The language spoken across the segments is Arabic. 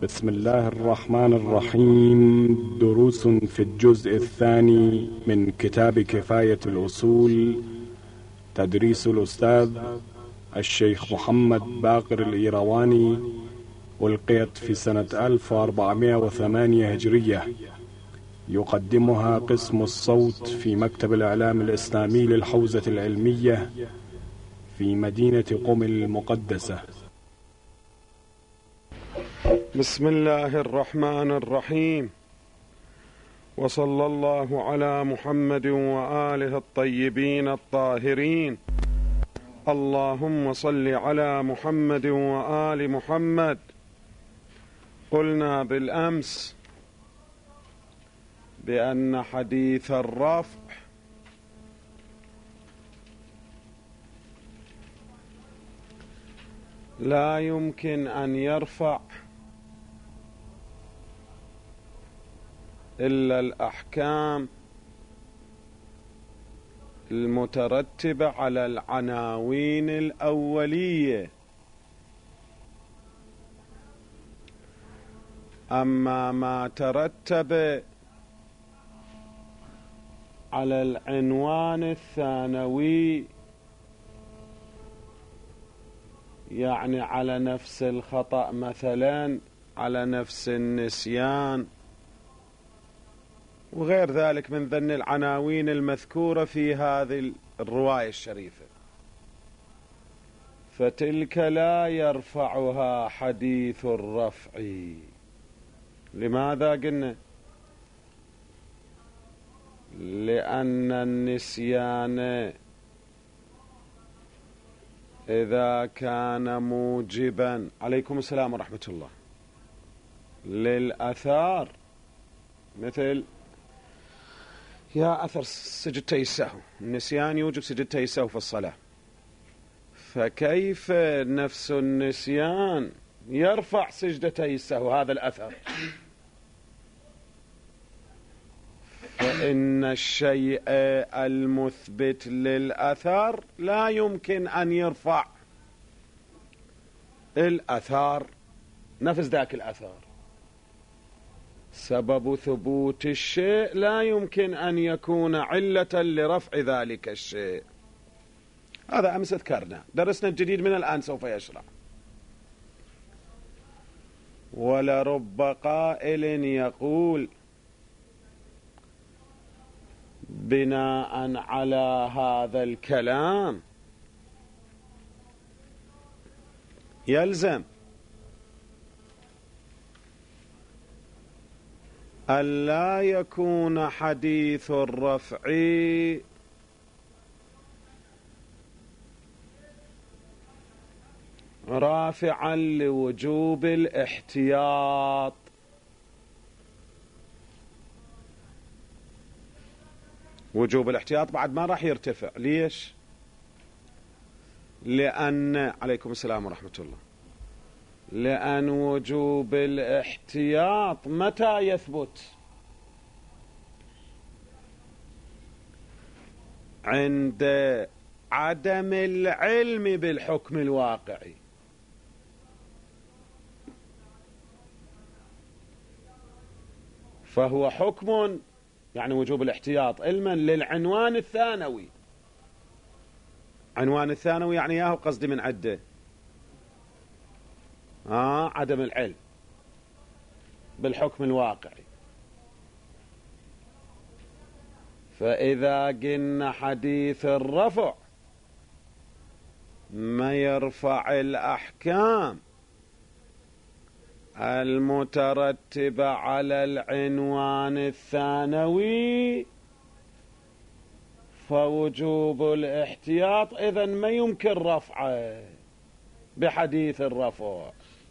بسم الله الرحمن الرحيم. دروس في الجزء الثاني من كتاب كفاية الأصول، تدريس الأستاذ الشيخ محمد باقر الإيرواني، ألقيت في سنة 1408 هجرية. يقدمها قسم الصوت في مكتب الإعلام الإسلامي للحوزة العلمية في مدينة قم المقدسة. بسم الله الرحمن الرحيم، وصلى الله على محمد وآله الطيبين الطاهرين. اللهم صل على محمد وآل محمد. قلنا بالأمس بأن حديث الرفع لا يمكن أن يرفع إلا الأحكام المترتبة على العناوين الأولية، أما ما ترتب على العنوان الثانوي، يعني على نفس الخطأ، مثلا على نفس النسيان وغير ذلك من ضمن العناوين المذكورة في هذه الرواية الشريفة، فتلك لا يرفعها حديث الرفع. لماذا قلنا؟ لأن النسيان إذا كان موجبا، عليكم السلام ورحمة الله، للأثار، مثل يا أثر سجدتي السهو، النسيان يوجب سجدتي السهو في الصلاة، فكيف نفس النسيان يرفع سجدتي السهو هذا الأثر؟ فإن الشيء المثبت للأثر لا يمكن أن يرفع الأثر نفس ذاك الأثر. سبب ثبوت الشيء لا يمكن أن يكون علة لرفع ذلك الشيء. هذا أمس ذكرنا، درسنا الجديد من الآن سوف يشرع. ولرب قائل يقول بناء على هذا الكلام يلزم ألا يكون حديث الرفع رافعا لوجوب الاحتياط. وجوب الاحتياط بعد ما راح يرتفع. ليش؟ لأن، عليكم السلام ورحمة الله، لأن وجوب الاحتياط متى يثبت؟ عند عدم العلم بالحكم الواقعي. فهو حكم، يعني وجوب الاحتياط، علما للعنوان الثانوي. عنوان الثانوي يعني ياهو قصدي من عده عدم العلم بالحكم الواقعي. فإذا قلنا حديث الرفع ما يرفع الأحكام المترتبة على العنوان الثانوي، فوجوب الاحتياط إذن ما يمكن رفعه بحديث الرفع،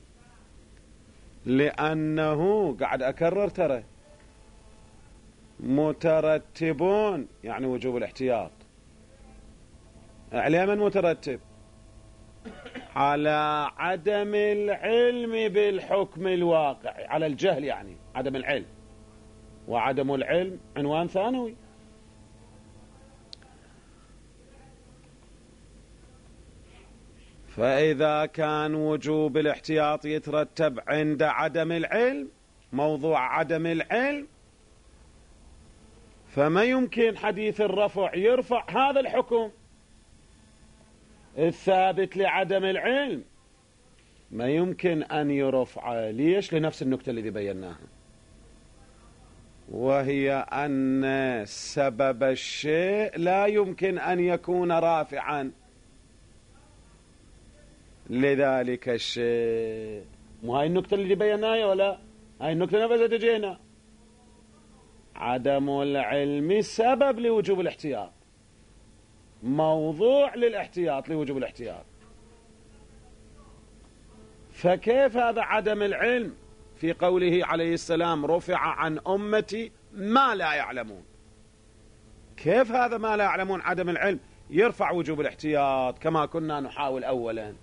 لأنه قاعد أكرر ترى مترتبون، يعني وجوب الاحتياط على من مترتب؟ على عدم العلم بالحكم الواقعي، على الجهل، يعني عدم العلم، وعدم العلم عنوان ثانوي. فإذا كان وجوب الاحتياط يترتب عند عدم العلم، موضوع عدم العلم، فما يمكن حديث الرفع يرفع هذا الحكم الثابت لعدم العلم، ما يمكن أن يرفع. ليش؟ لنفس النكتة التي بيناها، وهي أن سبب الشيء لا يمكن أن يكون رافعا لذلك الشيء. مو هاي النكتة اللي بيناها ولا هاي النكتة نفسها تجينا؟ عدم العلم سبب لوجوب الاحتياط، موضوع للاحتياط لوجوب الاحتياط. فكيف هذا عدم العلم في قوله عليه السلام رفع عن أمتي ما لا يعلمون؟ كيف هذا ما لا يعلمون عدم العلم يرفع وجوب الاحتياط كما كنا نحاول أولا؟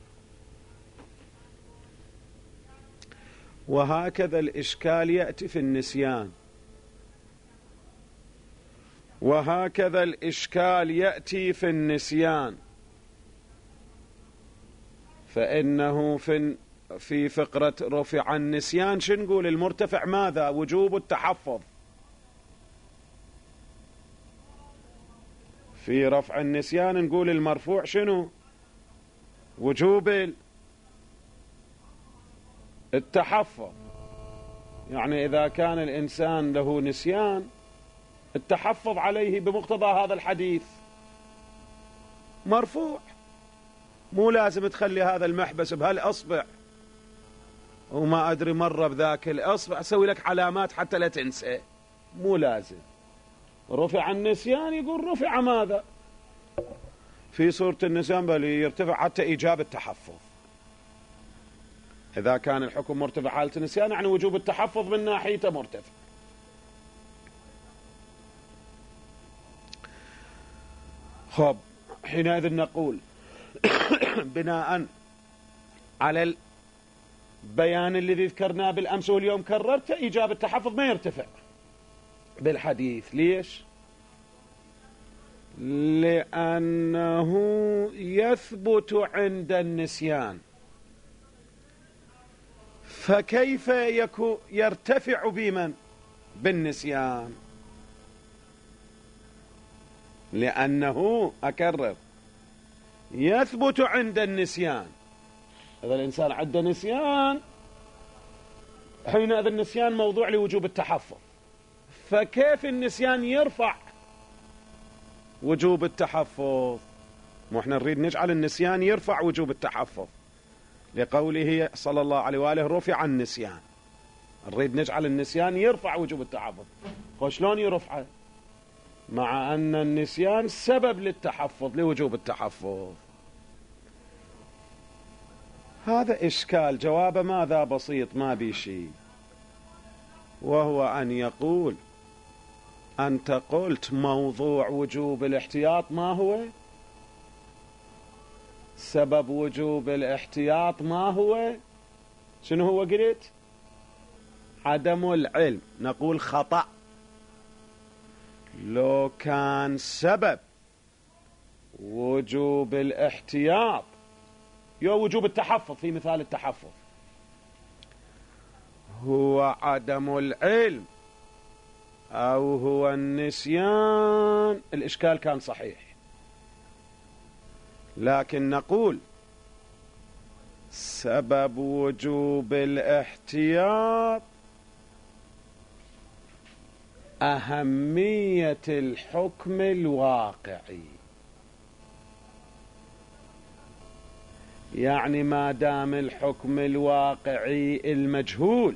وهكذا الإشكال يأتي في النسيان، وهكذا الإشكال يأتي في النسيان، فإنه في فقرة رفع النسيان شو نقول؟ المرتفع ماذا؟ وجوب التحفظ. في رفع النسيان نقول المرفوع شنو؟ وجوب التحفظ. يعني إذا كان الإنسان له نسيان التحفظ عليه بمقتضى هذا الحديث مرفوع، مو لازم تخلي هذا المحبس بهالأصبع وما أدري مرة بذاك الأصبع أسوي لك علامات حتى لا تنسى، مو لازم. رفع النسيان يقول رفع ماذا؟ في صورة النسيان بل يرتفع حتى إيجاب التحفظ. إذا كان الحكم مرتفع حالة النسيان يعني وجوب التحفظ من ناحيته مرتفع. خب حينئذ نقول بناء على البيان الذي ذكرناه بالأمس واليوم كررت، إيجاب التحفظ ما يرتفع بالحديث. ليش؟ لأنه يثبت عند النسيان، فكيف يرتفع بمن؟ بالنسيان، لأنه أكرر يثبت عند النسيان. إذا الإنسان عنده نسيان حينئذ النسيان موضوع لوجوب التحفظ، فكيف النسيان يرفع وجوب التحفظ؟ مو احنا نريد نجعل النسيان يرفع وجوب التحفظ لقوله صلى الله عليه وآله رفع النسيان، نريد نجعل النسيان يرفع وجوب التحفظ. وشلون يرفعه مع أن النسيان سبب للتحفظ لوجوب التحفظ؟ هذا إشكال، جواب ماذا بسيط ما بيشي، وهو أن يقول أنت قلت موضوع وجوب الاحتياط ما هو؟ سبب وجوب الاحتياط ما هو؟ شنو هو قلت؟ عدم العلم. نقول خطأ. لو كان سبب وجوب الاحتياط وجوب التحفظ في مثال التحفظ هو عدم العلم أو هو النسيان الإشكال كان صحيح، لكن نقول سبب وجوب الاحتياط أهمية الحكم الواقعي، يعني ما دام الحكم الواقعي المجهول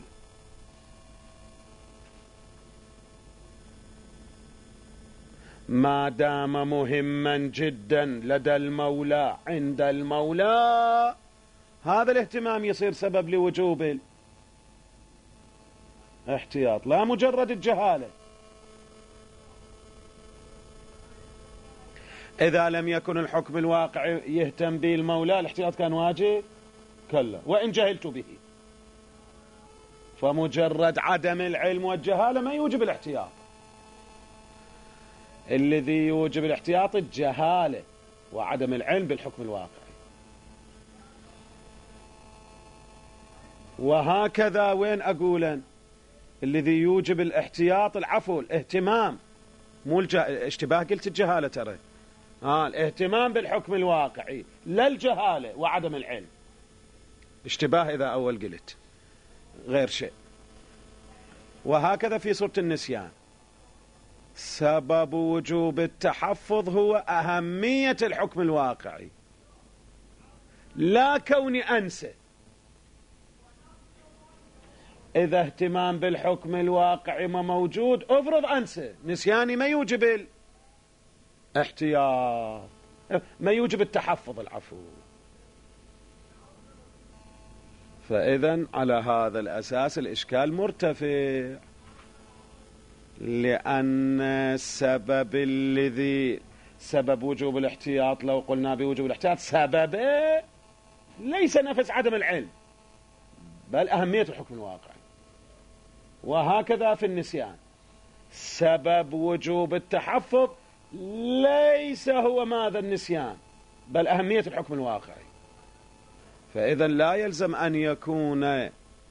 ما دام مهما جدا لدى المولى عند المولى، هذا الاهتمام يصير سبب لوجوب الاحتياط لا مجرد الجهالة. إذا لم يكن الحكم الواقعي يهتم به المولى الاحتياط كان واجب؟ كلا، وإن جهلت به. فمجرد عدم العلم والجهالة ما يوجب الاحتياط، الذي يوجب الاحتياط الجهالة وعدم العلم بالحكم الواقعي. وهكذا وين أقولا الذي يوجب الاحتياط العفو الاهتمام، مو اشتباه، قلت الجهالة ترى، الاهتمام بالحكم الواقعي لا الجهالة وعدم العلم. اشتباه إذا أول قلت غير شيء. وهكذا في صورة النسيان، سبب وجوب التحفظ هو أهمية الحكم الواقعي، لا كوني أنسى. إذا اهتمام بالحكم الواقعي ما موجود، أفرض أنسى، نسياني ما يوجب الاحتياط، ما يوجب التحفظ العفو. فإذن على هذا الأساس الإشكال مرتفع، لأن سبب وجوب الاحتياط لو قلنا بوجوب الاحتياط سببه ليس نفس عدم العلم، بل أهمية الحكم الواقعي. وهكذا في النسيان، سبب وجوب التحفظ ليس هو ماذا النسيان، بل أهمية الحكم الواقعي. فإذا لا يلزم أن يكون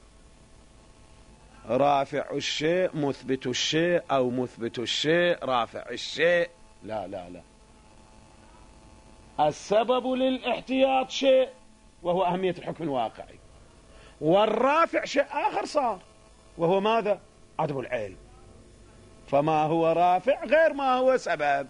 رافع الشيء مثبت الشيء أو مثبت الشيء رافع الشيء، لا لا لا. السبب للاحتياط شيء وهو أهمية الحكم الواقعي، والرافع شيء آخر صار وهو ماذا؟ عدم العلم. فما هو رافع غير ما هو سبب.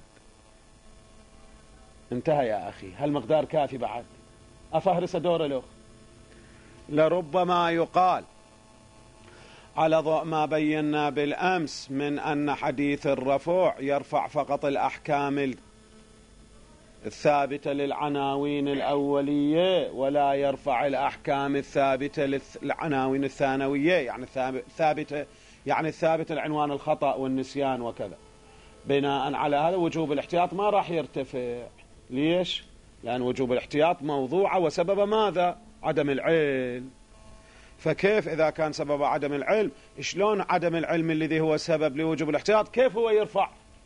انتهى يا أخي. هل مقدار كافي بعد؟ أفهرس دور له. لربما يقال على ضوء ما بينا بالأمس من أن حديث الرفوع يرفع فقط الأحكام الثابتة للعناوين الأولية، ولا يرفع الأحكام الثابتة للعناوين الثانوية، يعني الثابتة يعني الثابتة العنوان الخطأ والنسيان وكذا. بناء على هذا وجوب الاحتياط ما راح يرتفع. ليش؟ لأن وجوب الاحتياط موضوعة وسبب ماذا؟ عدم العلم. فكيف إذا كان سبب عدم العلم، شلون عدم العلم الذي هو سبب لوجوب الاحتياط كيف هو يرفع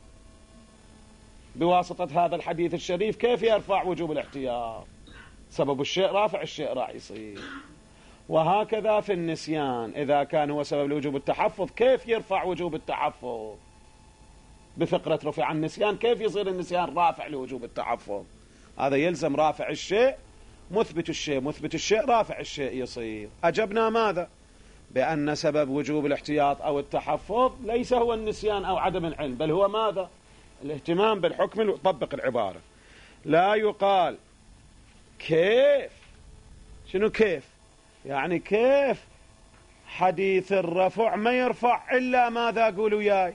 بواسطة هذا الحديث الشريف؟ كيف يرفع وجوب الاحتياط؟ سبب الشيء رافع الشيء راح يصير. وهكذا في النسيان، إذا كان هو سبب لوجوب التحفظ كيف يرفع وجوب التحفظ؟ بفقرة رفع النسيان كيف يصير النسيان رافع لوجوب التحفظ؟ هذا يلزم رافع الشيء مثبت الشيء، مثبت الشيء رافع الشيء يصير. أجبنا ماذا؟ بأن سبب وجوب الاحتياط أو التحفظ ليس هو النسيان أو عدم العلم، بل هو ماذا؟ الاهتمام بالحكم. طبق العبارة. لا يقال كيف. شنو كيف؟ يعني كيف حديث الرفع ما يرفع إلا ماذا؟ قولوا وياي.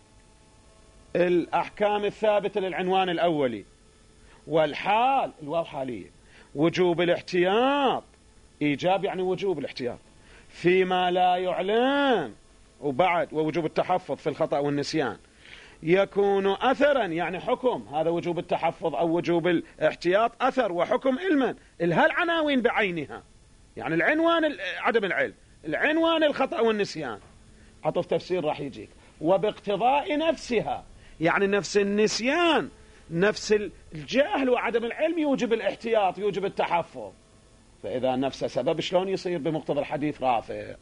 الأحكام الثابتة للعنوان الأولي، والحال الواو حالية، وجوب الاحتياط إيجاب يعني وجوب الاحتياط فيما لا يعلم، وبعد ووجوب التحفظ في الخطأ والنسيان يكون أثرا يعني حكم. هذا وجوب التحفظ أو وجوب الاحتياط أثر وحكم علما. العناوين بعينها يعني العنوان عدم العلم، العنوان الخطأ والنسيان، عطف تفسير راح يجيك. وباقتضاء نفسها يعني نفس النسيان نفس الجهل وعدم العلم يوجب الاحتياط يوجب التحفظ. فإذا نفس سبب شلون يصير بمقتضى الحديث رافع؟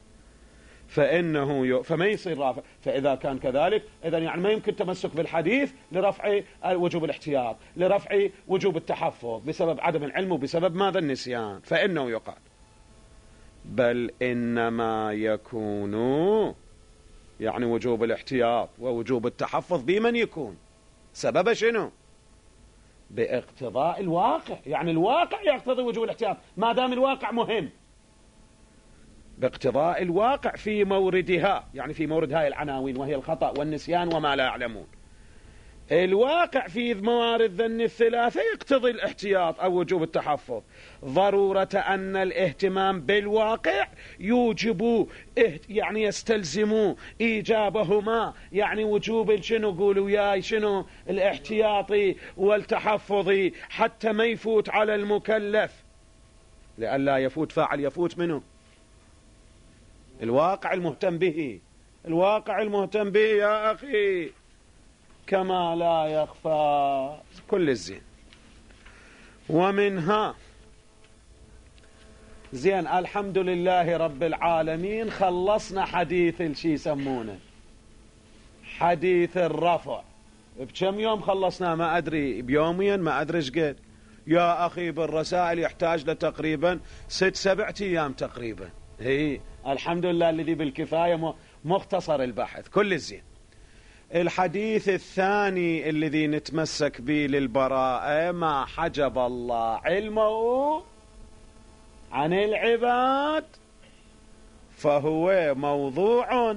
فما يصير رافع. فإذا كان كذلك إذن يعني ما يمكن تمسك بالحديث لرفع وجوب الاحتياط، لرفع وجوب التحفظ بسبب عدم العلم وبسبب ماذا؟ النسيان. فإنه يقال بل إنما يكون يعني وجوب الاحتياط ووجوب التحفظ بمن يكون سبب شنو؟ باقتضاء الواقع. يعني الواقع يقتضي وجوب الاحتياط ما دام الواقع مهم، باقتضاء الواقع في موردها يعني في مورد هاي العناوين وهي الخطأ والنسيان وما لا يعلمون. الواقع في موارد ذن الثلاثة يقتضي الاحتياط أو وجوب التحفظ. ضرورة أن الاهتمام بالواقع يوجب يعني يستلزم إيجابهما يعني وجوب شنو؟ قولوا وياي شنو؟ الاحتياطي والتحفظي حتى ما يفوت على المكلف، لئلا يفوت فاعل يفوت منه الواقع المهتم به. الواقع المهتم به يا أخي كما لا يخفى كل الزين. ومنها زين، الحمد لله رب العالمين، خلصنا حديث الشي يسمونه حديث الرفع. بكم يوم خلصنا؟ ما أدري، بيومين، ما أدري ايش قد. يا أخي بالرسائل يحتاج ل تقريبا 6-7 أيام تقريبا. هي الحمد لله الذي بالكفاية مختصر البحث كل الزين. الحديث الثاني الذي نتمسك به للبراءة: ما حجب الله علمه عن العباد فهو موضوع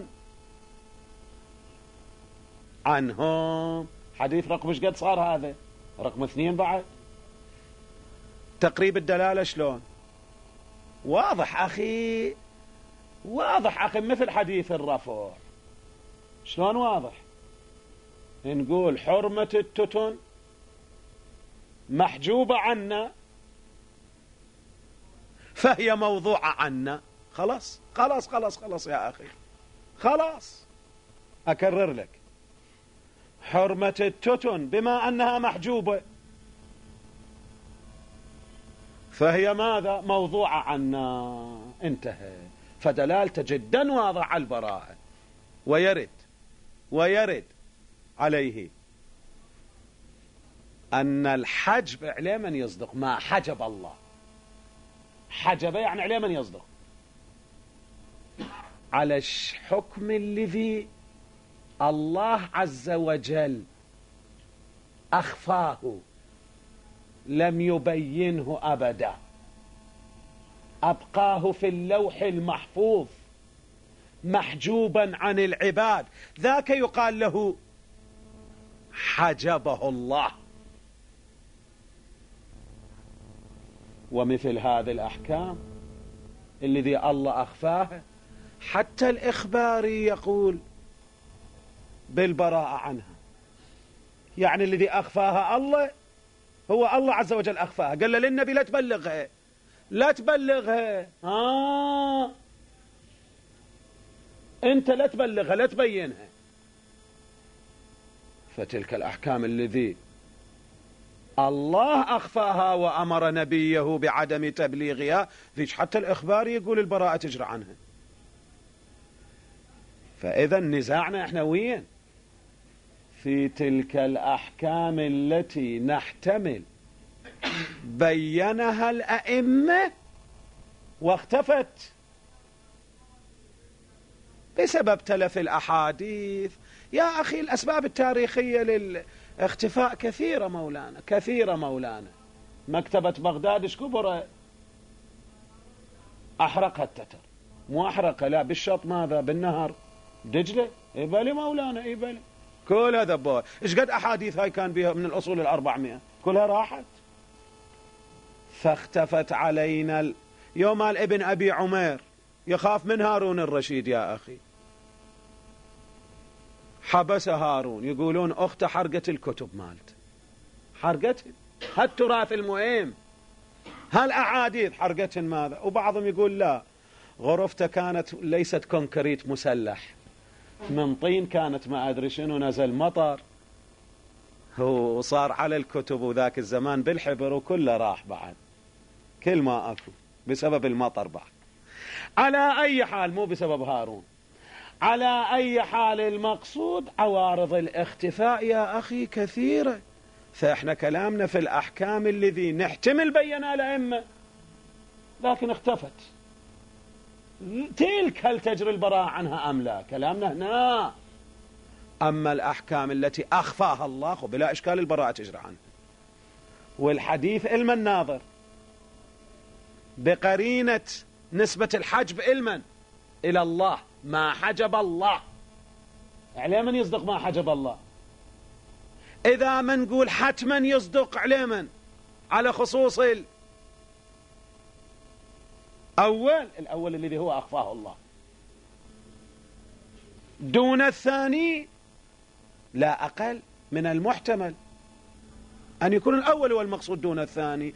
عنهم. حديث رقم ايش قد صار هذا؟ رقم 2 بعد. تقريب الدلالة شلون؟ واضح أخي، واضح أخي، مثل حديث الرفع. شلون واضح؟ نقول حرمة التتن محجوبة عنا فهي موضوعة عنا. خلاص خلاص خلاص خلاص يا أخي، خلاص. أكرر لك: حرمة التتن بما أنها محجوبة فهي ماذا؟ موضوعة عنا. انتهى. فدلالته جدا واضح على البراءة. ويرد عليه أن الحجب عليه من يصدق. ما حجب الله، حجب يعني عليه من يصدق، على الحكم الذي الله عز وجل أخفاه، لم يبينه أبدا، أبقاه في اللوح المحفوظ محجوبا عن العباد، ذاك يقال له حجبه الله. ومثل هذه الأحكام الذي الله أخفاها، حتى الإخباري يقول بالبراءة عنها. يعني الذي أخفاها الله، هو الله عز وجل أخفاها، قال للنبي لا تبلغها، لا تبلغها، أنت لا تبلغها، لا تبينها. فتلك الأحكام الذي الله أخفاها وأمر نبيه بعدم تبليغها، ذيك حتى الإخبار يقول البراءة تجرى عنها. فإذا نزاعنا احنا وين؟ في تلك الأحكام التي نحتمل بينها الأئمة واختفت بسبب تلف الأحاديث. يا أخي الأسباب التاريخية للاختفاء كثيرة مولانا، كثيرة مولانا. مكتبة بغداد شكبرة أحرقها التتر، مو أحرقها لا، بالشط ماذا؟ بالنهر دجلة. إبالي مولانا، إبالي كل هذا بوه. إيش قد أحاديث هاي كان بها من الأصول 400 كلها راحت. فاختفت علينا يوم ابن أبي عمير يخاف من هارون الرشيد يا أخي، حبس هارون، يقولون أخته حرقت الكتب مالت، حرقتهن، هالتراث المهم، هالأحاديث حرقتهن ماذا؟ وبعضهم يقول لا، غرفته كانت ليست كونكريت مسلح، من طين كانت، ما أدري شنو، نزل مطر وصار على الكتب وذاك الزمان بالحبر وكله راح بعد، كل ما أكو بسبب المطر بعد. على أي حال، مو بسبب هارون، على أي حال المقصود عوارض الاختفاء يا أخي كثيرة. فإحنا كلامنا في الأحكام الذي نحتمل بينها الأئمة لكن اختفت، تلك هل تجري البراءة عنها أم لا؟ كلامنا هنا. أما الأحكام التي أخفاها الله بلا إشكال البراءة تجري عنها. والحديث علم الناظر بقرينة نسبة الحجب علما إلى الله، ما حجب الله عليه من يصدق ما حجب الله. إذا ما نقول حتما يصدق عليه من على خصوص الأول الذي هو أخفاه الله، دون الثاني لا أقل من المحتمل أن يكون الأول هو المقصود دون الثاني،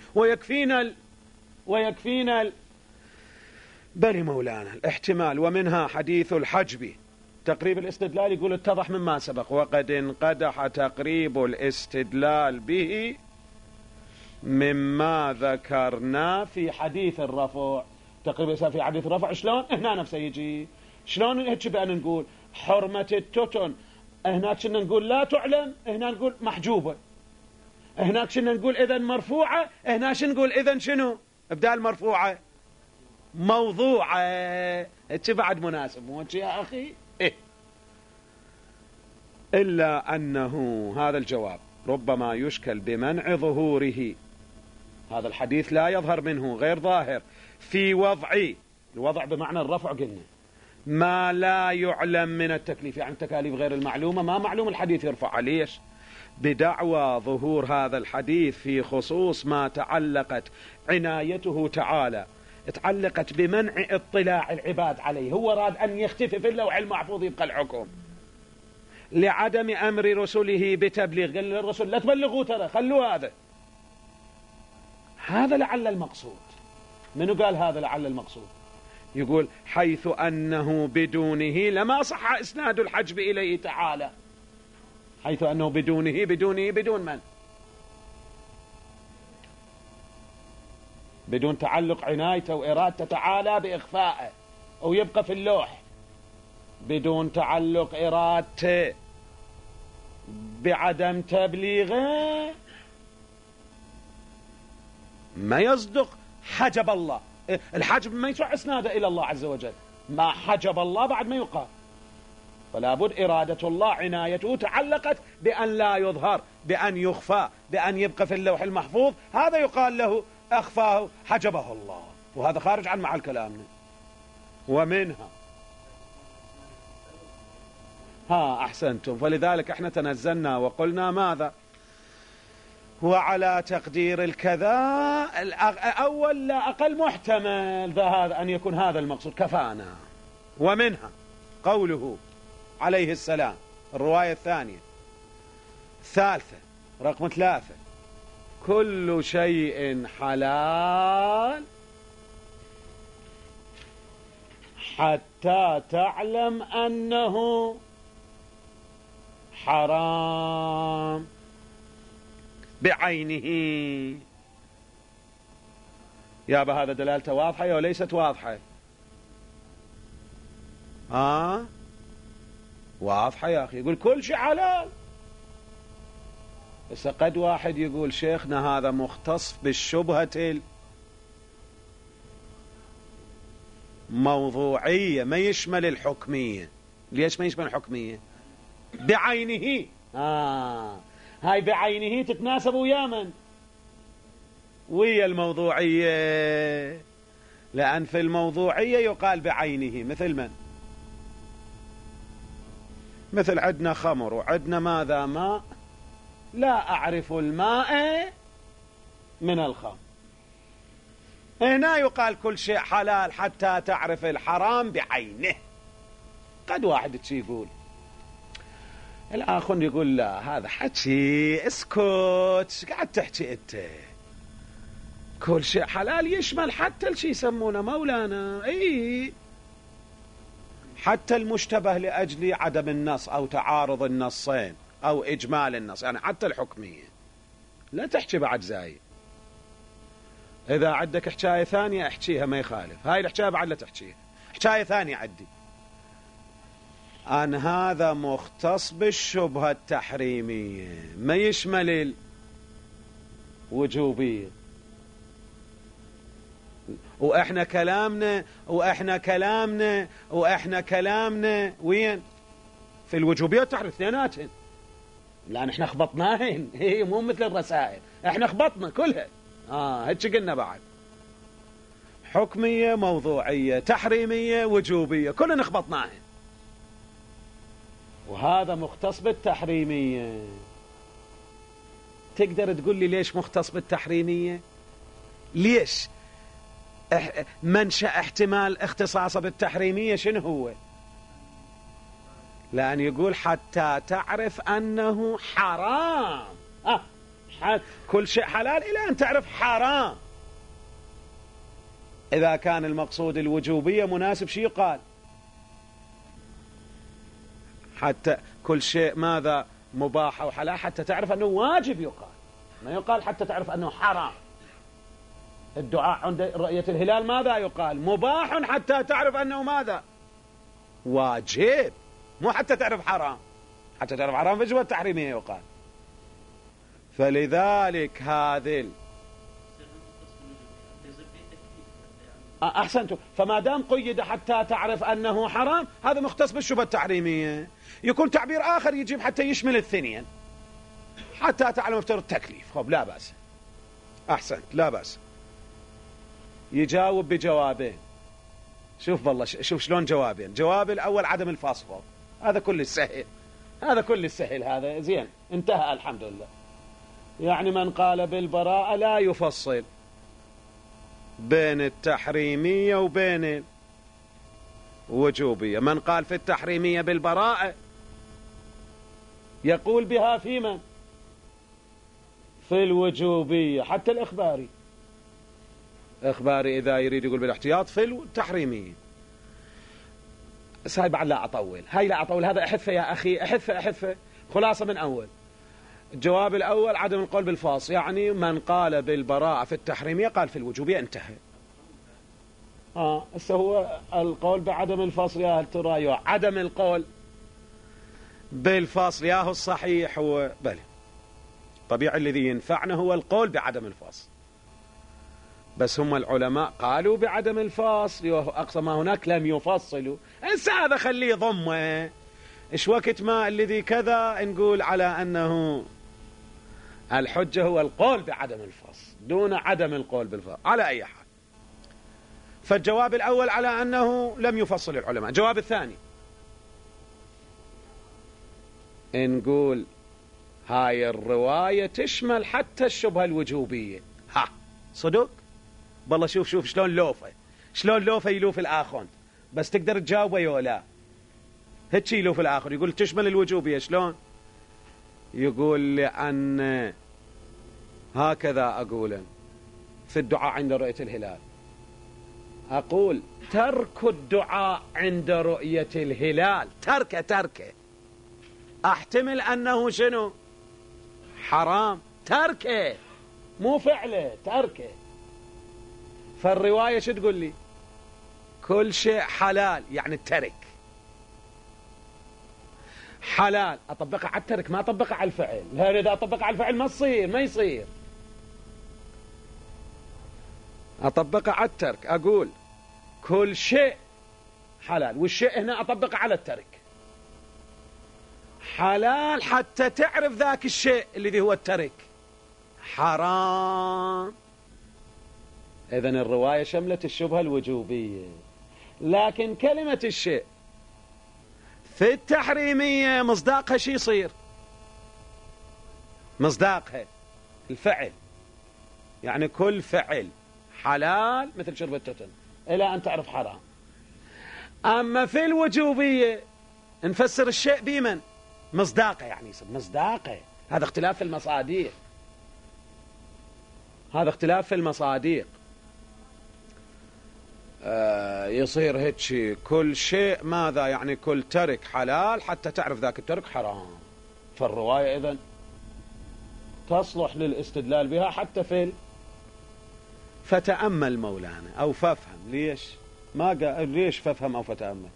ويكفينا بل مولانا الاحتمال. ومنها حديث الحجب. تقريب الاستدلال يقول اتضح مما سبق، وقد انقدح تقريب الاستدلال به مما ذكرنا في حديث الرفع. تقريبا يصير في حديث رفع. شلون هنا نفسه يجي؟ شلون هيك بأن نقول حرمة التتن هناك كنا نقول لا تعلم، هنا نقول محجوبة. هناك كنا نقول إذن مرفوعة، هنا نقول إذن شنو بدال مرفوعة؟ موضوعة. هيك بعد مناسب مو هيك يا أخي؟ إيه. إلا أنه هذا الجواب ربما يشكل بمنع ظهوره، هذا الحديث لا يظهر منه غير ظاهر في الوضع بمعنى الرفع قلنا ما لا يعلم من التكليف، يعني التكاليف غير المعلومة ما معلوم الحديث يرفع. ليش؟ بدعوى ظهور هذا الحديث في خصوص ما تعلقت عنايته تعالى، تعلقت بمنع اطلاع العباد عليه، هو راد أن يختفي في اللوح المحفوظ يبقى الحكم، لعدم أمر رسله بتبليغ. قال للرسول لا تبلغوا ترى خلوا هذا لعل المقصود. منو قال هذا لعل المقصود؟ يقول حيث أنه بدونه لما صح إسناد الحجب إليه تعالى، حيث أنه بدون من؟ بدون تعلق عنايته وإرادته تعالى بإخفائه أو يبقى في اللوح، بدون تعلق إرادته بعدم تبليغه، ما يصدق حجب الله. الحجب ما يسوع إسناده إلى الله عز وجل، ما حجب الله بعد ما يقال. فلا بد إرادة الله عنايته تعلقت بأن لا يظهر، بأن يخفى، بأن يبقى في اللوح المحفوظ، هذا يقال له أخفاه حجبه الله، وهذا خارج عن محل كلامنا. ومنها أحسنتم. فلذلك احنا تنزلنا وقلنا ماذا؟ وعلى تقدير الكذا أول لا أقل محتمل هذا أن يكون هذا المقصود كفانا. ومنها قوله عليه السلام، الرواية الثانية رقم 3: كل شيء حلال حتى تعلم أنه حرام بعينه. يابا هذا دلالته واضحة أو ليست واضحة؟ واضحة يا أخي. يقول كل شيء حلال. بس قد واحد يقول شيخنا هذا مختص بالشبهة الموضوعية ما يشمل الحكمية. ليش ما يشمل الحكمية؟ بعينه. هاي بعينه تتناسب ويا من؟ ويا الموضوعية، لأن في الموضوعية يقال بعينه. مثل من؟ مثل عندنا خمر وعندنا ماذا؟ ماء. لا أعرف الماء من الخمر. هنا يقال كل شيء حلال حتى تعرف الحرام بعينه. قد واحد يقول، الآخر يقول لا هذا حكي، اسكت، قاعد تحكي انت. كل شيء حلال يشمل حتى الشيء يسمونه مولانا حتى المشتبه لأجل عدم النص أو تعارض النصين أو إجمال النص، يعني حتى الحكمية لا تحكي بعد زايد. إذا عندك حكاية ثانية احكيها ما يخالف، هاي الحكاية بعد لا تحكيها. حكاية ثانية عندي أن هذا مختص بالشبهة التحريمية ما يشمل الوجوبية. وإحنا كلامنا وين؟ في الوجوبية والتحريم اثنيناتهن، لأن إحنا خبطناهن. هي مو مثل الرسائل، إحنا خبطنا كلها. هيك قلنا بعد حكمية، موضوعية، تحريمية، وجوبية، كلنا خبطناهن. وهذا مختص بالتحريمية. تقدر تقول لي ليش مختص بالتحريمية؟ ليش؟ منشأ احتمال اختصاصه بالتحريمية شنو هو؟ لأن يقول حتى تعرف أنه حرام. كل شيء حلال إلى أن تعرف حرام. إذا كان المقصود الوجوبية مناسب شيء يقال حتى كل شيء ماذا مباح أو حلال حتى تعرف أنه واجب، يقال ما يقال حتى تعرف أنه حرام. الدعاء عند رؤية الهلال ماذا يقال؟ مباح حتى تعرف أنه ماذا؟ واجب، مو حتى تعرف حرام. حتى تعرف حرام في جوة التحريمية يقال. فلذلك هذه أحسنتم. فما دام قيد حتى تعرف أنه حرام، هذا مختص بالشبهة التحريمية. يكون تعبير آخر يجيب حتى يشمل الثنين، حتى تعلم افترض التكليف. خب لا بأس. أحسنت، لا بأس. يجاوب بجوابين. شوف والله، شوف شلون جوابين. جواب الأول عدم الفاصفور، هذا كل السهل، هذا كل السهل، هذا زين، انتهى الحمد لله. يعني من قال بالبراءة لا يفصل بين التحريمية وبين الوجوبية. من قال في التحريمية بالبراءة يقول بها في من؟ في الوجوبية. حتى الإخباري، إخباري إذا يريد يقول بالاحتياط في التحريمية. بس هاي بعد لا أطول، هاي لا أطول، هذا أحثه يا أخي، أحثه. خلاصة من أول. الجواب الأول عدم القول بالفاصل، يعني من قال بالبراءة في التحريمية قال في الوجوبية، انتهى. هسه هو القول بعدم الفاصل يا هل ترى عدم القول بالفاصل ياهو الصحيح هو بل طبيعي الذي ينفعنا هو القول بعدم الفاصل. بس هم العلماء قالوا بعدم الفاصل، وأقصى ما هناك لم يفصلوا. هسه هذا خليه ضمه. إيش وقت ما الذي كذا نقول على أنه الحجة هو القول بعدم الفاصل دون عدم القول بالفاصل على أي حال. فالجواب الأول على أنه لم يفصل العلماء. الجواب الثاني نقول هاي الرواية تشمل حتى الشبهة الوجوبية. صدق؟ بالله شوف شلون لوفة يلوف الآخر، بس تقدر تجاوبه يا لا. هيك يلوف الآخر يقول تشمل الوجوبية. شلون؟ يقول لأن هكذا أقول في الدعاء عند رؤية الهلال، أقول ترك الدعاء عند رؤية الهلال تركه أحتمل أنه شنو؟ حرام. تركه مو فعله، تركه. فالرواية شو تقول لي؟ كل شيء حلال، يعني الترك حلال. أطبقها على الترك، ما أطبقها على الفعل. لأن إذا أطبقها على الفعل ما يصير. أطبقها على الترك، أقول كل شيء حلال، والشيء هنا أطبقه على الترك. حلال حتى تعرف ذاك الشيء الذي هو الترك حرام. إذن الرواية شملت الشبهة الوجوبية، لكن كلمة الشيء في التحريمية مصداقها شي يصير؟ مصداقها الفعل، يعني كل فعل حلال مثل شرب التتن إلى أن تعرف حرام. أما في الوجوبية نفسر الشيء بمن؟ مصداقه، يعني يصير مصداقه. هذا اختلاف في المصاديق، هذا اختلاف في المصاديق. يصير هيك شيء كل شيء ماذا؟ يعني كل ترك حلال حتى تعرف ذاك الترك حرام. فالرواية إذن تصلح للاستدلال بها حتى في فتأمل مولانا أو فافهم. ليش ما قال ليش فافهم أو فتأمل؟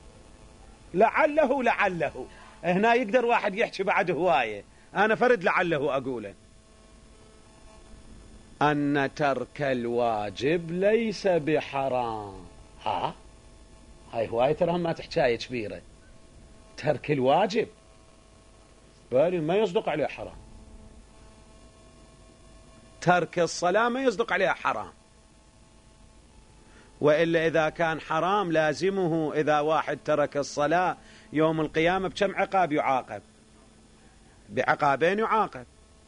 لعله هنا يقدر واحد يحكي بعد هواية، أنا فرد لعله أقوله أن ترك الواجب ليس بحرام. هاي هواية ترى ما تحكاية كبيرة. ترك الواجب بالي ما يصدق عليه حرام. ترك الصلاة ما يصدق عليه حرام، وإلا إذا كان حرام لازمه إذا واحد ترك الصلاة يوم القيامة بكم عقاب يعاقب؟ بعقابين يعاقب.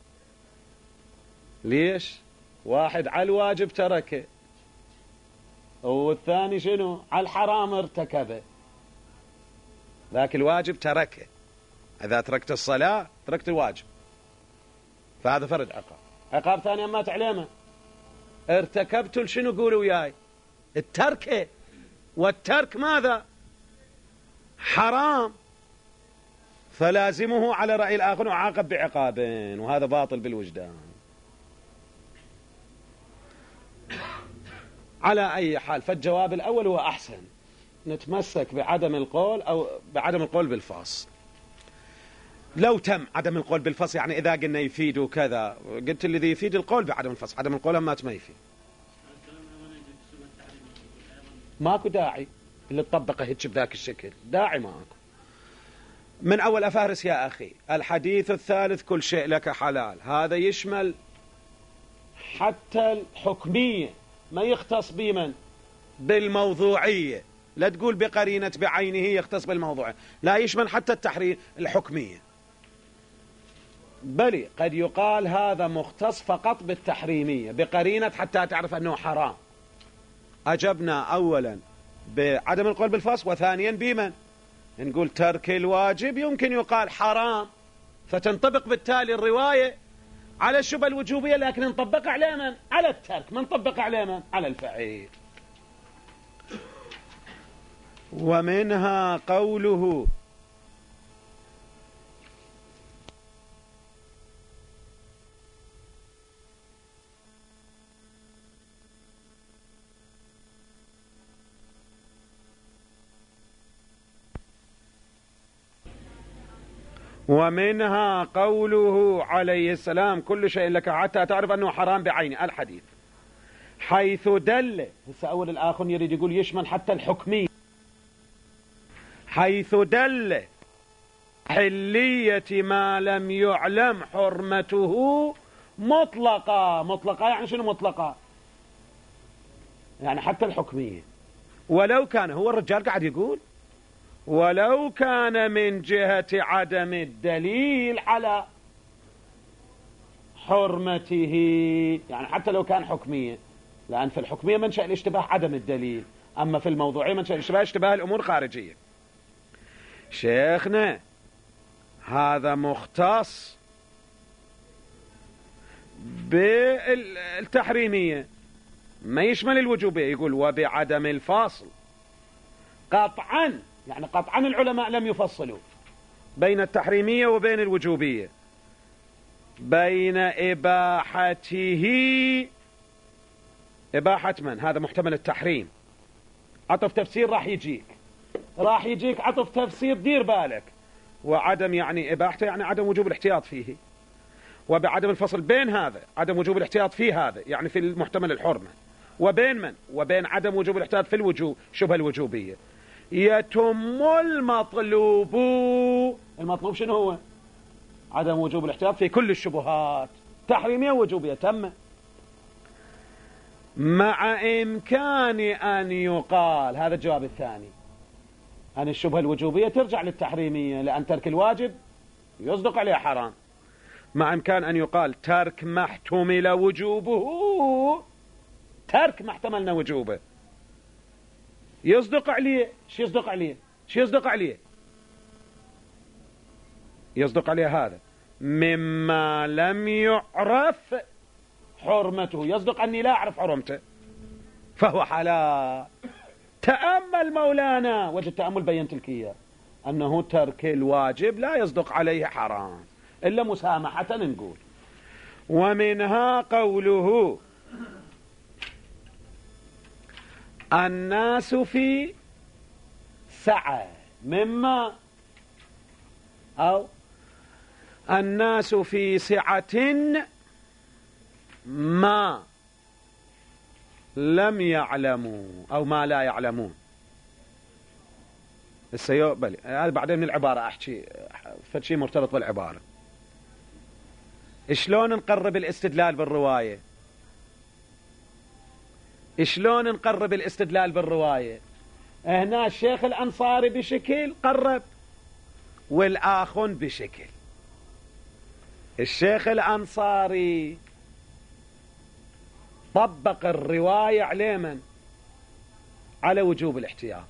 ليش؟ واحد على الواجب تركه، والثاني شنو؟ على الحرام ارتكبه. ذاك الواجب تركه. إذا تركت الصلاة تركت الواجب، فهذا فرد عقاب ثاني ما تعلمه ارتكبت شنو؟ قولوا وياي التركه، والترك ماذا؟ حرام. فلازمه على رأي الآخر يعاقب بعقابين، وهذا باطل بالوجدان. على أي حال فالجواب الأول هو أحسن، نتمسك بعدم القول أو بعدم القول بالفصل. لو تم عدم القول بالفصل يعني إذا قلنا يفيد وكذا، قلت الذي يفيد القول بعدم الفصل، عدم القول ما يفيد، ماكو داعي اللي تطبقه هيك بذاك الشكل، داعي ماكو. من أول أفارس يا أخي، الحديث الثالث كل شيء لك حلال، هذا يشمل حتى الحكمية، ما يختص بمن؟ بالموضوعية، لا تقول بقرينة بعينه يختص بالموضوع، لا يشمل حتى التحريم الحكمية، بل قد يقال هذا مختص فقط بالتحريمية بقرينة حتى تعرف أنه حرام. أجبنا أولا بعدم القول بالفصل، وثانيا بمن؟ نقول ترك الواجب يمكن يقال حرام، فتنطبق بالتالي الرواية على الشبهة الوجوبية، لكن نطبق على من؟ على الترك، ما نطبق على من؟ على الفعيل. ومنها قوله عليه السلام كل شيء لك حتى تعرف أنه حرام بعينه، الحديث حيث دل، هسه أول الآخر يريد يقول يشمل حتى الحكمية، حيث دل حلية ما لم يعلم حرمته مطلقة. مطلقة يعني شنو مطلقة؟ يعني حتى الحكمية، ولو كان، هو الرجال قاعد يقول ولو كان من جهة عدم الدليل على حرمته، يعني حتى لو كان حكمية، لأن في الحكمية منشأ الاشتباه عدم الدليل، أما في الموضوعية منشأ الاشتباه اشتباه الأمور خارجية. شيخنا هذا مختص بالتحريمية ما يشمل الوجوبية، يقول وبعدم الفاصل قطعا، يعني قطعا العلماء لم يفصلوا بين التحريمية وبين الوجوبية، بين إباحته، إباحة من؟ هذا محتمل التحريم، عطف تفسير راح يجيك عطف تفسير، دير بالك، وعدم يعني إباحته يعني عدم وجوب الاحتياط فيه، وبعدم الفصل بين هذا عدم وجوب الاحتياط في هذا يعني في المحتمل الحرمة، وبين من؟ وبين عدم وجوب الاحتياط في الوجوب شبه الوجوبية. يتم المطلوب، المطلوب شنو هو؟ عدم وجوب الاحتياط في كل الشبهات تحريمية ووجوبية، تم، مع إمكان أن يقال، هذا الجواب الثاني، أن الشبهة الوجوبية ترجع للتحريمية، لأن ترك الواجب يصدق عليه حرام، مع إمكان أن يقال ترك ما احتمل وجوبه، ترك ما احتملنا وجوبه يصدق عليه. شو يصدق عليه؟ يصدق عليه هذا مما لم يعرف حرمته، يصدق أني لا أعرف حرمته فهو حلال. تأمل مولانا، وجه التأمل بينت لك إياه، أنه ترك الواجب لا يصدق عليه حرام إلا مسامحة نقول. ومنها قوله الناس في سعة مما، أو الناس في سعة ما لم يعلموا أو ما لا يعلمون. بل هذا بعدين من العبارة أحكي فشي مرتبط بالعبارة. شلون نقرب الاستدلال بالرواية؟ شلون نقرب الاستدلال بالرواية؟ هنا الشيخ الأنصاري بشكل قرب، والآخر بشكل. الشيخ الأنصاري طبق الرواية على من؟ على وجوب الاحتياط،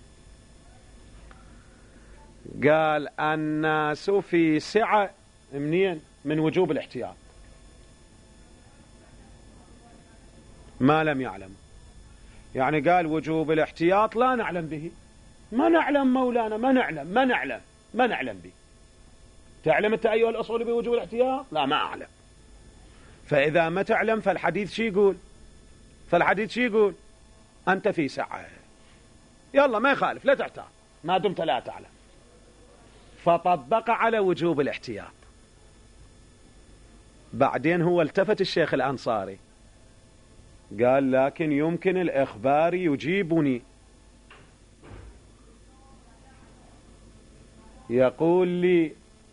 قال الناس في سعة، منين؟ من وجوب الاحتياط ما لم يعلم، يعني قال وجوب الاحتياط لا نعلم به، ما نعلم مولانا، ما نعلم به. تعلم انت ايها الاصول بوجوب الاحتياط؟ لا ما اعلم. فاذا ما تعلم فالحديث شي يقول؟ أنت في سعة، يلا ما يخالف لا تعتاد ما دمت لا تعلم. فطبق على وجوب الاحتياط. بعدين هو التفت الشيخ الأنصاري قال لكن يمكن الإخبار يجيبني، يقول لي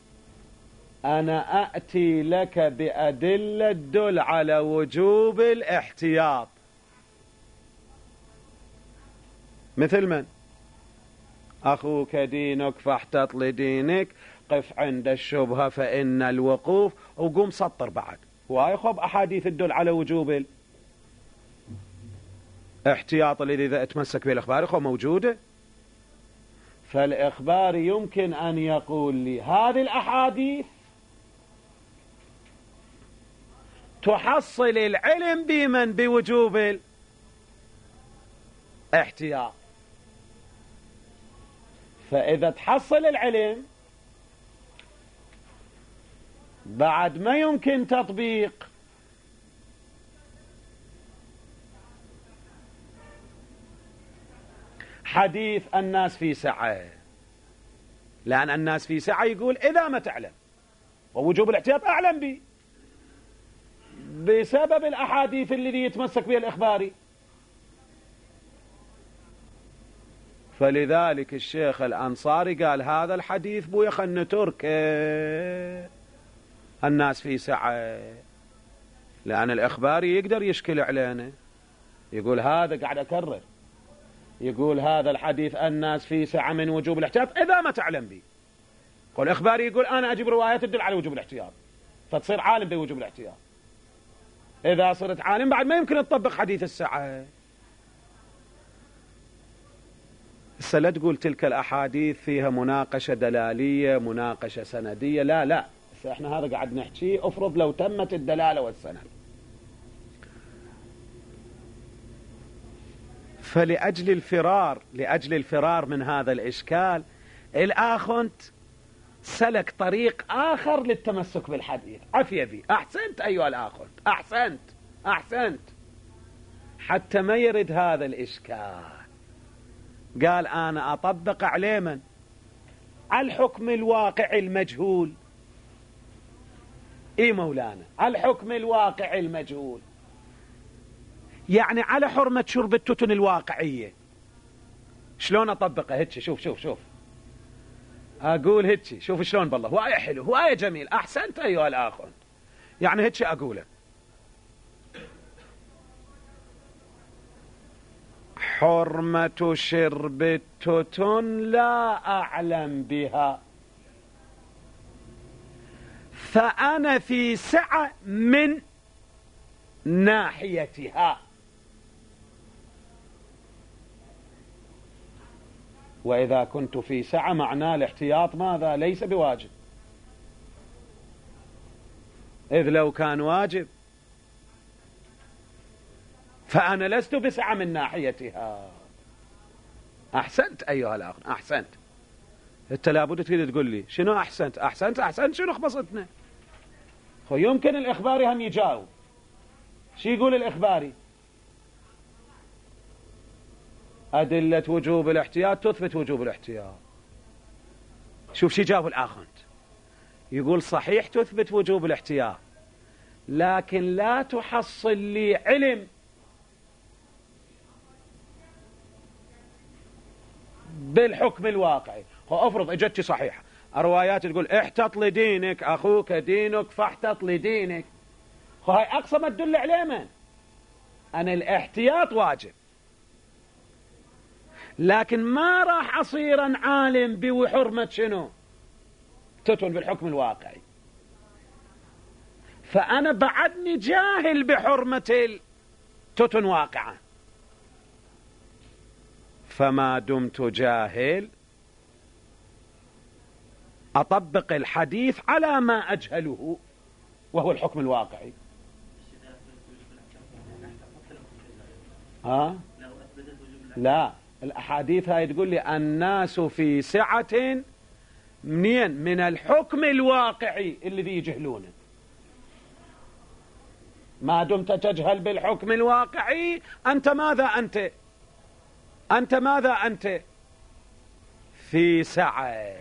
أنا أأتي لك بأدلة تدل على وجوب الاحتياط. مثل من؟ أخوك دينك فاحتط لدينك، قف عند الشبهة فإن الوقوف، وقوم سطر بعد وهاي خب أحاديث تدل على وجوب الاحتياط الذي إذا اتمسك بالإخبار خب موجودة. فالإخبار يمكن أن يقول لي هذه الأحاديث تحصل العلم بمن بوجوب الاحتياط، فإذا تحصل العلم بعد ما يمكن تطبيق حديث الناس في سعة، لأن الناس في سعة يقول إذا ما تعلم، ووجوب الاحتياط أعلم به بسبب الأحاديث الذي يتمسك بها الإخباري. فلذلك الشيخ الأنصاري قال هذا الحديث بويا خلنا نترك الناس في سعة، لأن الإخباري يقدر يشكل علينا، يقول هذا قاعد أكرر، يقول هذا الحديث الناس في سعة من وجوب الاحتياط إذا ما تعلم به. قول إخباري يقول أنا أجيب روايات تدل على وجوب الاحتياط، فتصير عالم بوجوب الاحتياط. إذا صرت عالم بعد ما يمكن تطبق حديث السعة. هسه لا تقول تلك الأحاديث فيها مناقشة دلالية مناقشة سندية، لا هسه احنا هذا قاعد نحكي افرض لو تمت الدلالة والسند. فلأجل الفرار من هذا الإشكال الآخنت سلك طريق آخر للتمسك بالحديث. عفية بي، أحسنت أيها الآخنت، أحسنت حتى ما يرد هذا الإشكال. قال أنا أطبق عليه من؟ على الحكم الواقع المجهول. إيه مولانا؟ على الحكم الواقع المجهول، يعني على حرمة شرب التتن الواقعية. شلون أطبقه؟ هيك شوف أقول هيك، شوف شلون بالله، هو آية حلو، هو آية جميل. أحسنت أيها الآخر. يعني هيك أقوله حرمة شرب التتن لا أعلم بها، فأنا في سعة من ناحيتها. وإذا كنت في سعة معناه الاحتياط ماذا؟ ليس بواجب، إذ لو كان واجب فأنا لست بسعة من ناحيتها. أحسنت أيها الأخ، أحسنت. أنت لابد تريد تقول لي شنو أحسنت شنو خبصتنا؟ يمكن الإخباري هم يجاوب. شو يقول الإخباري؟ أدلة وجوب الاحتياط تثبت وجوب الاحتياط. شوف شو جاوب الآخر، يقول صحيح تثبت وجوب الاحتياط لكن لا تحصل لي علم بالحكم الواقعي. افرض اجتي صحيحة روايات تقول احتط لدينك، أخوك دينك فاحتط لدينك، هاي أقصى ما تدل عليه من؟ أن الاحتياط واجب، لكن ما راح أصير عالم بحرمة شنو؟ تتن بالحكم الواقعي، فأنا بعدني جاهل بحرمة التتن واقعة. فما دمت جاهل أطبق الحديث على ما أجهله وهو الحكم الواقعي. لا، الأحاديث هاي تقول لي الناس في سعة منين؟ من الحكم الواقعي الذي يجهلونه. ما دمت تجهل بالحكم الواقعي أنت ماذا؟ أنت أنت ماذا أنت؟ في سعة.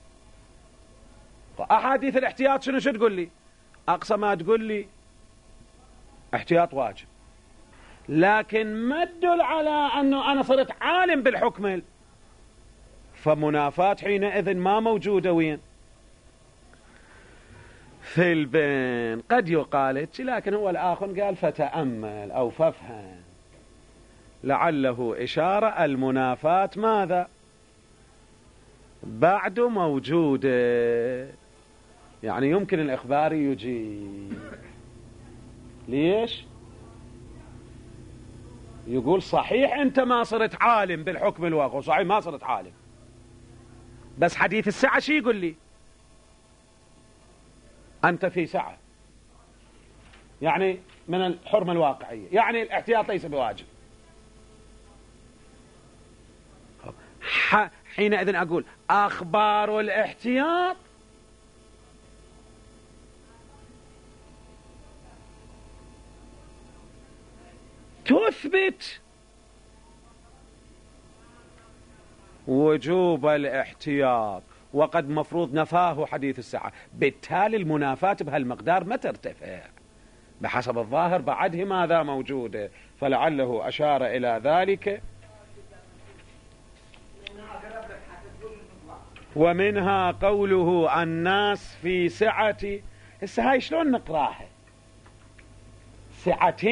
أحاديث الاحتياط شنو تقول لي؟ أقصى ما تقول لي احتياط واجب، لكن ما تدل على أنه أنا صرت عالم بالحكم، فمنافاة حينئذ ما موجودة. وين؟ في البين. قد يقال لكن هو الآخر قال فتأمل أو فافهم، لعله إشارة المنافاة ماذا؟ بعد موجودة، يعني يمكن الإخبار يجيب. ليش؟ يقول صحيح أنت ما صرت عالم بالحكم الواقع، صحيح ما صرت عالم، بس حديث السعة شي يقول لي؟ أنت في سعة، يعني من الحرمة الواقعية، يعني الاحتياط ليس بواجب. حينئذ أقول أخبار الاحتياط تثبت وجوب الاحتياط، وقد مفروض نفاه حديث الساعة، بالتالي المنافاة بهالمقدار ما ترتفع بحسب الظاهر، بعده ماذا موجودة، فلعله أشار إلى ذلك. ومنها قوله الناس في سعة. هسه هاي شلون نقراها؟ سعة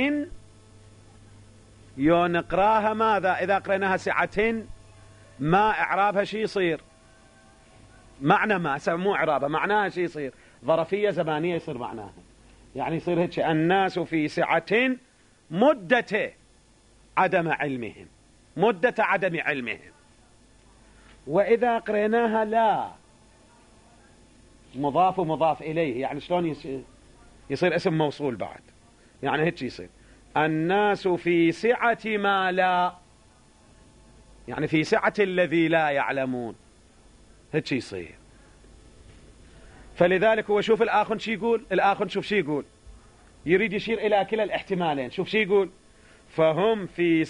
يو نقراها ماذا؟ إذا قريناها سعة ما إعرابها شي يصير؟ معنى ما مو إعرابها، معناها شي يصير؟ ظرفية زمانية يصير معناها، يعني يصير هيك الناس في سعة مدة عدم علمهم، مدة عدم علمهم. وإذا قريناها لا مضاف ومضاف إليه، يعني شلون يصير اسم موصول بعد، يعني هيك يصير الناس في سعة ما لا، يعني في سعة الذي لا يعلمون، هيك يصير. فلذلك هو شوف الآخر شي يقول، الآخر شوف شي يقول، يريد يشير إلى كلا الاحتمالين. شوف شي يقول، فهم في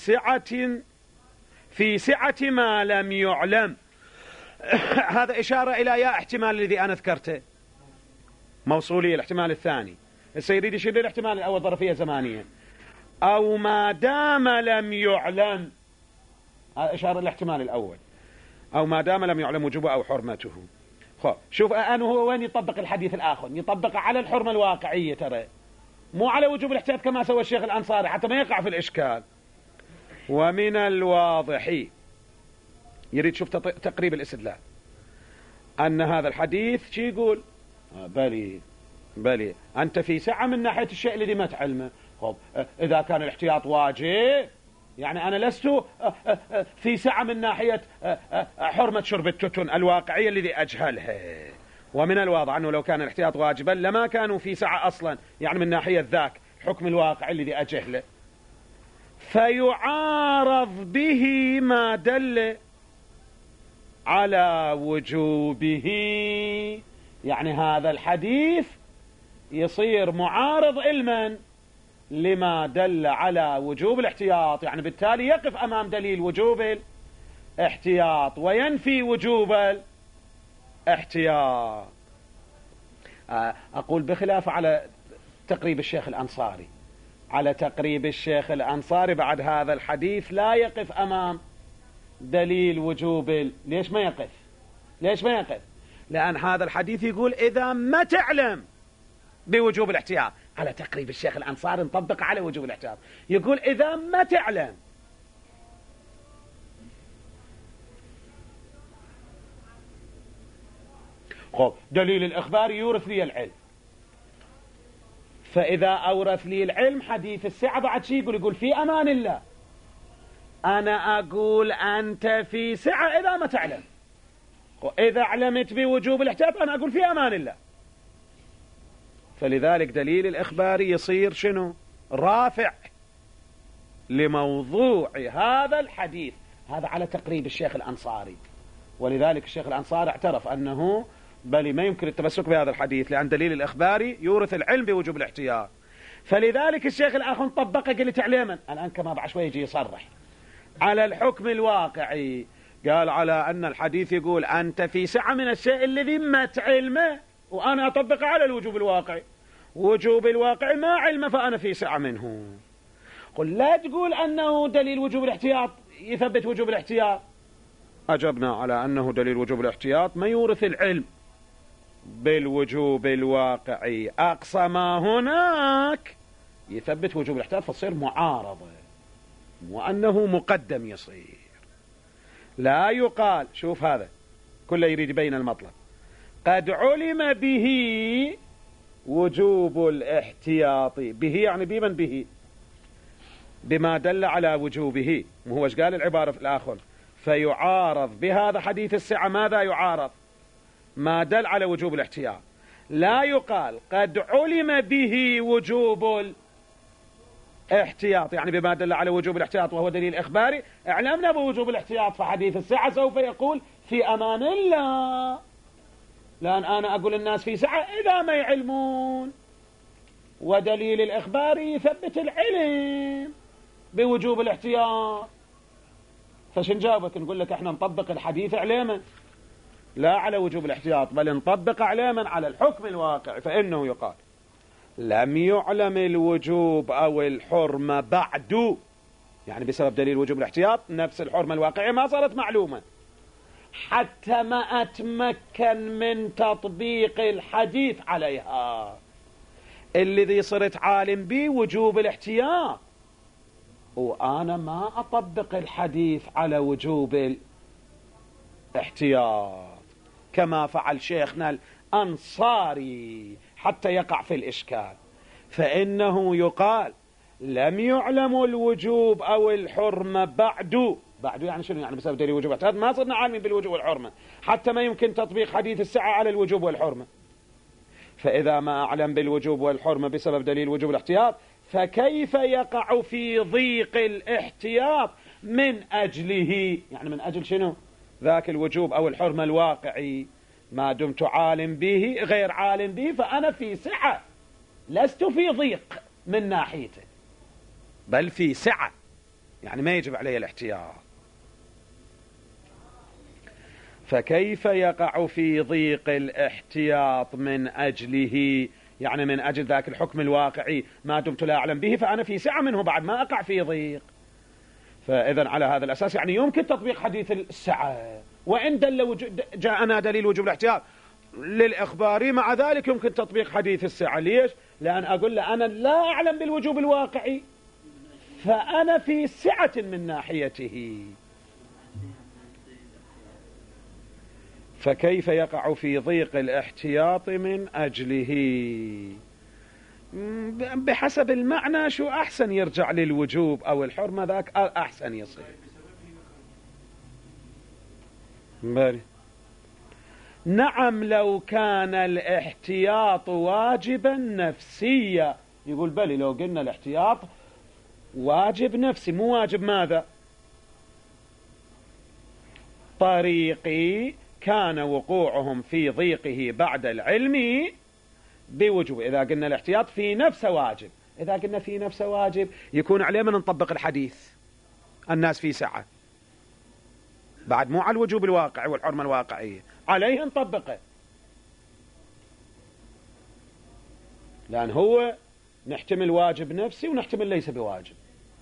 سعة ما لم يعلم. هذا إشارة إلى يا احتمال الذي أنا ذكرته موصولية، الاحتمال الثاني. يريد يشير للاحتمال الأول ظرفية زمانية، أو ما دام لم يعلم، إشارة الاحتمال الأول، أو ما دام لم يعلم وجوبه أو حرمته. شوف أنا هو وين يطبق الحديث الآخر؟ يطبق على الحرمة الواقعية ترى، مو على وجوب الاحتياط كما سوى الشيخ الأنصاري حتى ما يقع في الإشكال. ومن الواضح، يريد شوف تقريب الاستدلال، أن هذا الحديث شي يقول؟ بلي أنت في سعة من ناحية الشيء الذي ما تعلمه. إذا كان الاحتياط واجب، يعني أنا لست في سعة من ناحية حرمة شرب التتن الواقعية الذي أجهلها. ومن الواضح أنه لو كان الاحتياط واجبا لما كانوا في سعة أصلا، يعني من ناحية ذاك حكم الواقع الذي أجهله. فيعارض به ما دل على وجوبه، يعني هذا الحديث يصير معارض علما لما دل على وجوب الاحتياط، يعني بالتالي يقف أمام دليل وجوب الاحتياط وينفي وجوب الاحتياط. أقول بخلاف على تقريب الشيخ الأنصاري، على تقريب الشيخ الأنصاري بعد هذا الحديث لا يقف أمام دليل وجوب ليش ما يقف؟ لأن هذا الحديث يقول إذا ما تعلم بوجوب الاحتياط. على تقريب الشيخ الأنصاري نطبق على وجوب الاحتياط، يقول إذا ما تعلم. دليل الإخبار يورث لي العلم، فإذا أورث لي العلم حديث السعة بعد شيء يقول في أمان الله. أنا أقول أنت في سعة إذا ما تعلم، إذا علمت بوجوب الاحتياط أنا أقول في أمان الله. فلذلك دليل الإخبار يصير شنو؟ رافع لموضوع هذا الحديث. هذا على تقريب الشيخ الأنصاري، ولذلك الشيخ الأنصاري اعترف أنه بل ما يمكن التمسك بهذا الحديث لأن دليل الإخباري يورث العلم بوجوب الاحتياط. فلذلك الشيخ الآخر طبقه قال تعليما. الآن كما بعد شوي يجي يصرح على الحكم الواقعي. قال على أن الحديث يقول أنت في سعة من الشيء الذي ذمت علمه وأنا أطبق على الوجوب الواقعي، وجوب الواقع ما علمه فأنا في سعة منه. قل لا تقول أنه دليل وجوب الاحتياط يثبت وجوب الاحتياط. أجبنا على أنه دليل وجوب الاحتياط ما يورث العلم بالوجوب الواقعي، أقصى ما هناك يثبت وجوب الاحتياط فتصير معارضة، وأنه مقدم يصير. لا يقال، شوف هذا كله يريد يبين المطلب، قد علم به وجوب الاحتياط، به يعني بمن به؟ بما دل على وجوبه. وهو ايش قال العبارة في الآخر؟ فيعارض بهذا حديث السعة. ماذا يعارض؟ ما دل على وجوب الاحتياط. لا يقال قد علم به وجوب الاحتياط يعني بما دل على وجوب الاحتياط وهو دليل إخباري، اعلمنا بوجوب الاحتياط فحديث السعة سوف يقول في أمان الله، لأن أنا أقول الناس في سعة إذا ما يعلمون، ودليل الإخباري يثبت العلم بوجوب الاحتياط. فش نجاوبك؟ نقول لك احنا نطبق الحديث علما لا على وجوب الاحتياط، بل نطبق علما على الحكم الواقع. فإنه يقال لم يعلم الوجوب أو الحرمة بعد، يعني بسبب دليل وجوب الاحتياط نفس الحرمة الواقعية ما صارت معلومة حتى ما أتمكن من تطبيق الحديث عليها. الذي صرت عالم به وجوب الاحتياط وأنا ما أطبق الحديث على وجوب الاحتياط كما فعل شيخنا الأنصاري حتى يقع في الإشكال. فإنه يقال لم يعلم الوجوب أو الحرمة بعد يعني شنو؟ يعني بسبب دليل وجوب الاحتياط ما صرنا عالمين بالوجوب والحرمة حتى ما يمكن تطبيق حديث السعة على الوجوب والحرمة. فإذا ما أعلم بالوجوب والحرمة بسبب دليل وجوب الاحتياط فكيف يقع في ضيق الاحتياط من أجله؟ يعني من أجل شنو؟ ذاك الوجوب أو الحرمة الواقعي ما دمت عالم به. غير عالم به فأنا في سعة، لست في ضيق من ناحيته بل في سعة، يعني ما يجب علي الاحتياط. فكيف يقع في ضيق الاحتياط من أجله؟ يعني من أجل ذاك الحكم الواقعي ما دمت لا أعلم به فأنا في سعة منه بعد ما أقع في ضيق. فإذن على هذا الأساس يعني يمكن تطبيق حديث السعة وإن جاءنا دليل وجوب الاحتياط للإخباري، مع ذلك يمكن تطبيق حديث السعة. ليش؟ لأن أقول له أنا لا أعلم بالوجوب الواقعي فأنا في سعة من ناحيته. فكيف يقع في ضيق الاحتياط من أجله؟ بحسب المعنى شو أحسن، يرجع للوجوب أو الحرمة ذاك أحسن يصير. باري. نعم لو كان الاحتياط واجبا نفسيا. يقول بلي لو قلنا الاحتياط واجب نفسي مو واجب ماذا؟ طريقي كان وقوعهم في ضيقه بعد العلم بوجوب. إذا قلنا الاحتياط في نفسه واجب، إذا قلنا في نفسه واجب يكون عليه من نطبق الحديث الناس في سعة بعد، مو على الوجوب الواقعي والحرمة الواقعية، عليه نطبقه لأن هو نحتمل واجب نفسي ونحتمل ليس بواجب،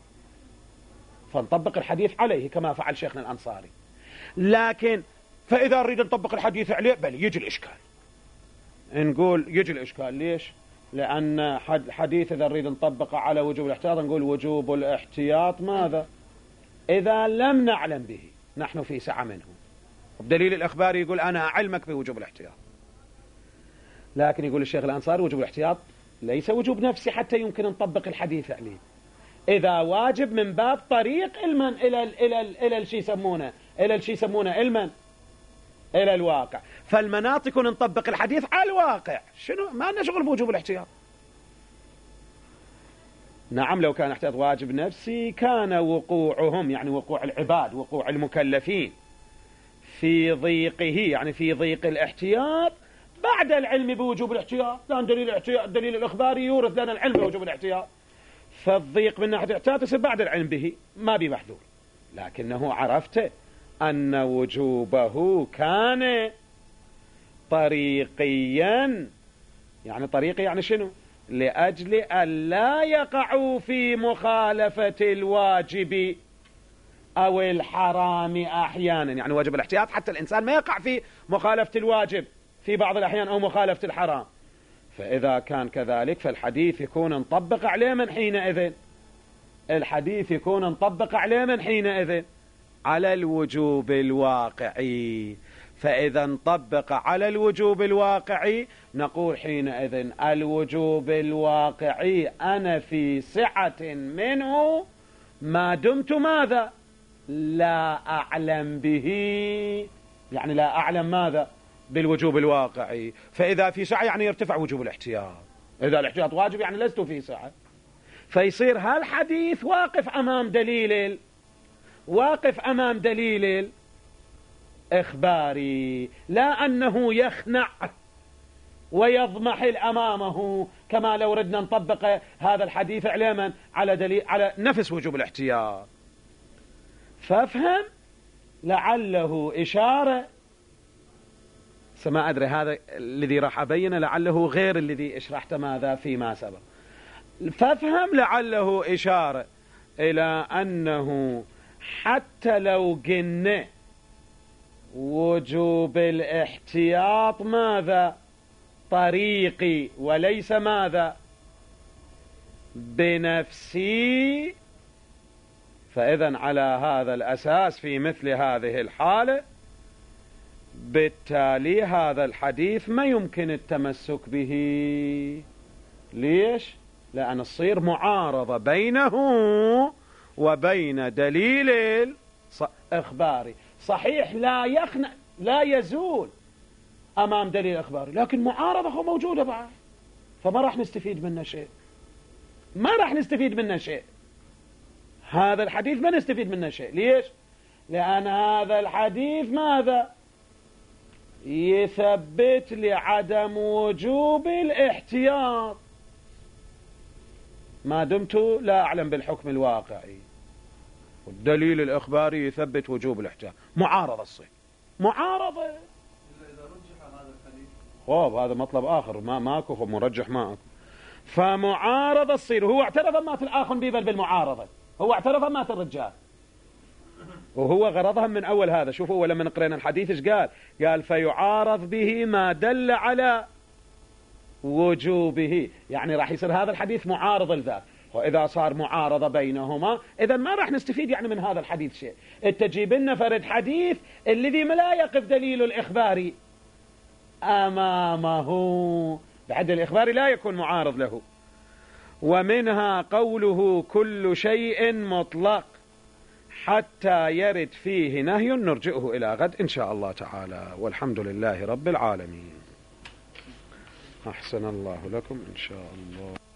فنطبق الحديث عليه كما فعل شيخنا الأنصاري. لكن فإذا نريد نطبق الحديث عليه بل يجي الإشكال، نقول يجي الإشكال. ليش؟ لأن الحديث إذا نريد نطبقه على وجوب الاحتياط نقول وجوب الاحتياط ماذا؟ إذا لم نعلم به نحن في سعة منه، بدليل الإخبار يقول أنا أعلمك بوجوب الاحتياط. لكن يقول الشيخ الأنصاري وجوب الاحتياط ليس وجوب نفسي حتى يمكن نطبق الحديث عليه، إذا واجب من باب طريق علما إلى الشيء يسمونه علما إلى الواقع. فالمناطق نطبق الحديث على الواقع، شنو ما لنا شغل بوجوب الاحتياط. نعم لو كان احتياط واجب نفسي كان وقوعهم يعني وقوع العباد وقوع المكلفين في ضيقه يعني في ضيق الاحتياط بعد العلم بوجوب الاحتياط، لأن دليل الإخباري يورث لنا العلم بوجوب الاحتياط، فالضيق من ناحية الاحتياط يصير بعد العلم به ما بمحذور. لكنه عرفت أن وجوبه كان طريقيا. يعني طريقي يعني شنو؟ لأجل أن لا يقعوا في مخالفة الواجب أو الحرام أحيانا. يعني واجب الاحتياط حتى الإنسان ما يقع في مخالفة الواجب في بعض الأحيان أو مخالفة الحرام. فإذا كان كذلك فالحديث يكون نطبق عليه من حينئذ، الحديث يكون نطبق عليه من حينئذ على الوجوب الواقعي. فإذا نطبق على الوجوب الواقعي نقول حينئذ الوجوب الواقعي أنا في سعة منه ما دمت ماذا؟ لا أعلم به. يعني لا أعلم ماذا؟ بالوجوب الواقعي. فإذا في سعة يعني يرتفع وجوب الاحتياط. إذا الاحتياط واجب يعني لست في سعة. فيصير هالحديث واقف أمام دليل إخباري، لا أنه يخنع ويضمحل أمامه كما لو ردنا نطبق هذا الحديث علما على دليل على نفس وجوب الاحتياط. فافهم لعله إشارة، ما أدري هذا الذي راح أبينه لعله غير الذي اشرحت ماذا فيما سبق. فافهم لعله إشارة إلى أنه حتى لو قلنا وجوب الاحتياط ماذا؟ طريقي وليس ماذا؟ بنفسي. فإذا على هذا الأساس في مثل هذه الحالة بالتالي هذا الحديث ما يمكن التمسك به. ليش؟ لأن تصير معارضة بينه وبين دليل إخباري. صحيح لا يزول أمام دليل إخباري، لكن معارضة موجودة بعد، فما راح نستفيد منه شيء. هذا الحديث ما نستفيد منه شيء. ليش؟ لأن هذا الحديث ماذا؟ يثبت لعدم وجوب الاحتياط ما دمت لا أعلم بالحكم الواقعي، والدليل الإخباري يثبت وجوب الاحتياط. معارضة الصيغ، معارضة. إذا رجح هذا الحديث هذا مطلب آخر، ماكو مرجح ماكو. فمعارضة الصيغ. هو اعترف مات الآخر بيبل بالمعارضة، هو اعترف مات الرجال، وهو غرضهم من أول هذا. شوفوا أول لما نقرأنا الحديث إيش قال فيعارض به ما دل على وجوبه. يعني راح يصير هذا الحديث معارض لذاك، وإذا صار معارضة بينهما إذا ما راح نستفيد يعني من هذا الحديث شيء. تجيب لنا فرد حديث الذي لا يقف دليل الإخباري أمامه، بعد الإخباري لا يكون معارض له. ومنها قوله كل شيء مطلق حتى يرد فيه نهي، نرجئه إلى غد إن شاء الله تعالى، والحمد لله رب العالمين. أحسن الله لكم إن شاء الله.